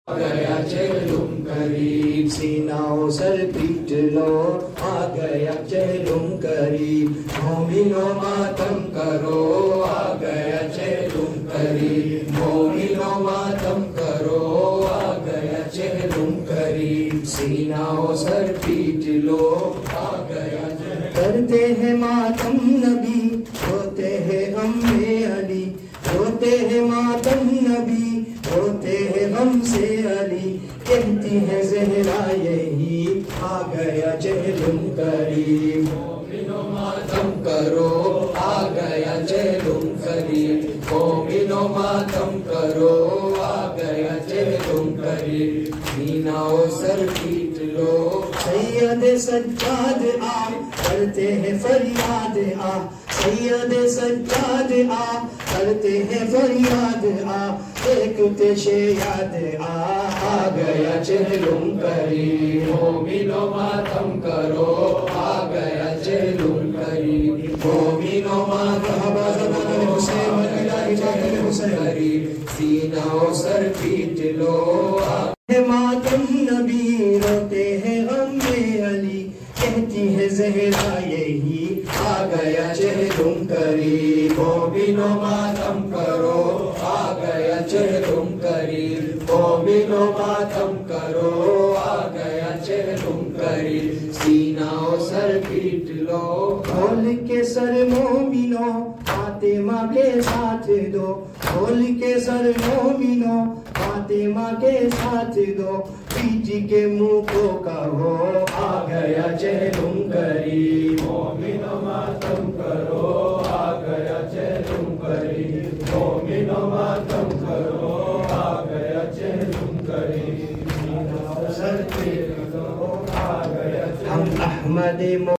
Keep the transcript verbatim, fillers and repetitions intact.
گیا چہلم قریب، سینہ سر پیٹ لو آ گیا چہلم قریب، مومنو ماتم کرو آ گیا چہلم قریب، مومنو ماتم کرو آ گیا چہلم قریب، سینہ سر پیٹ لو آ گیا چہلم۔ کرتے ہیں ماتم نبی، ہوتے ہیں غم علی، ہوتے ہیں ماتم نبی، ہوتے ہیں غم سے علی، کہتی ہے زہرا یہی آ گیا چہلم قریب، مومنو ماتم کرو آ گیا چہلم قریب، مومنو ماتم کرو آ گیا چہلم قریب، سینہ و سر پیٹ لو۔ سید سجاد آ کرتے ہیں فریاد آ، سید سجاد آ کرتے ہیں فریاد آ، دیکھتے شے یاد آ آ گیا چہلم قریب، مومنو ماتم کرو آ گیا چہلم قریب، مومنو ماتم کرو آ گیا چہلم قریب، سینہ و سر پیٹ لو آ ماتم نبی، روتے ہیں غم علی، کہتی ہے زہرا یہی آ گیا چہلم قریب، مومنو ماتم کرو آ گیا چہلم قریب، مومنو ماتم کرو آ گیا چہلم قریب، سینہ و سر پیٹ لو۔ کھول کے سر مومنو فاطمہ کے ساتھ دو، کھول کے سر مومنو فاطمہ کے ساتھ دو، بیٹی کے منہ کو کہو آ گیا چہلم قریب، مومنو ماتم کرو آ گیا چہلم قریب، مومنو ماتم کرو آ گیا چہلم قریب، سینہ و سر پیٹ لو آ گیا چہلم۔ ہم احمد